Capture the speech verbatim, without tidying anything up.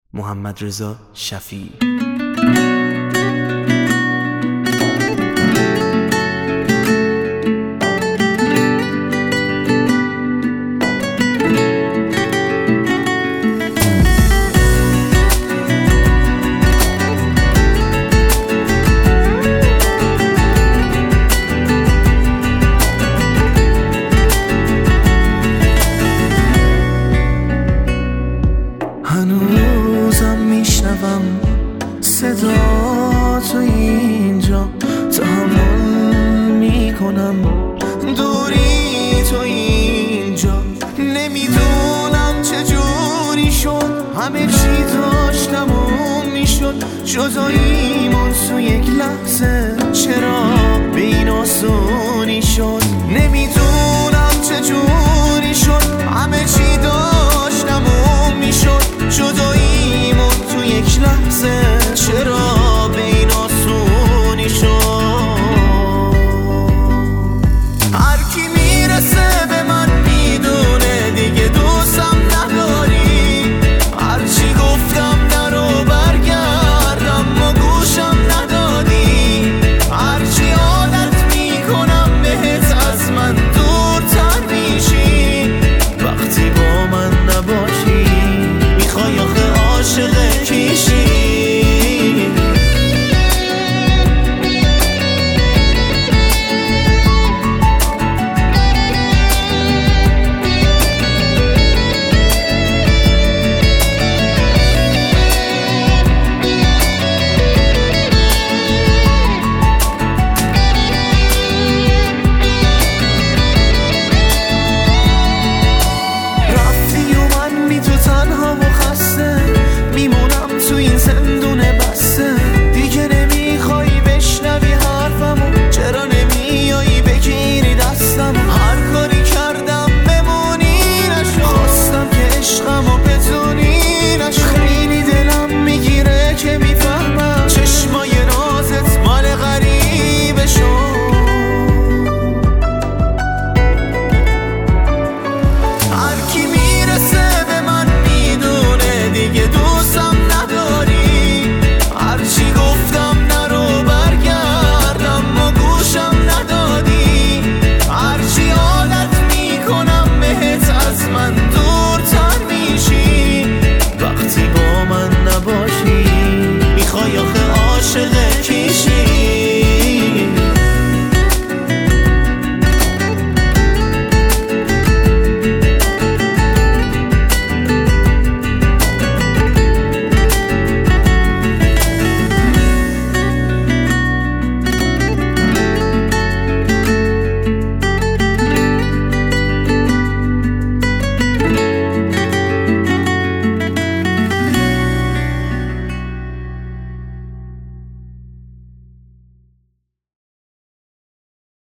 محمدرضا شفیعی. هنوزم میشنوم صدا تو اینجا، تحمل میکنم دوری تو اینجا. نمیدونم چجوری شد، همه چی داشت تموم میشد، جداییمون تو یک لحظه چرا به این آسونی شد. نمیدونم چجوری شد، همه چی داشت تموم میشد، جداییمون تو یک لحظه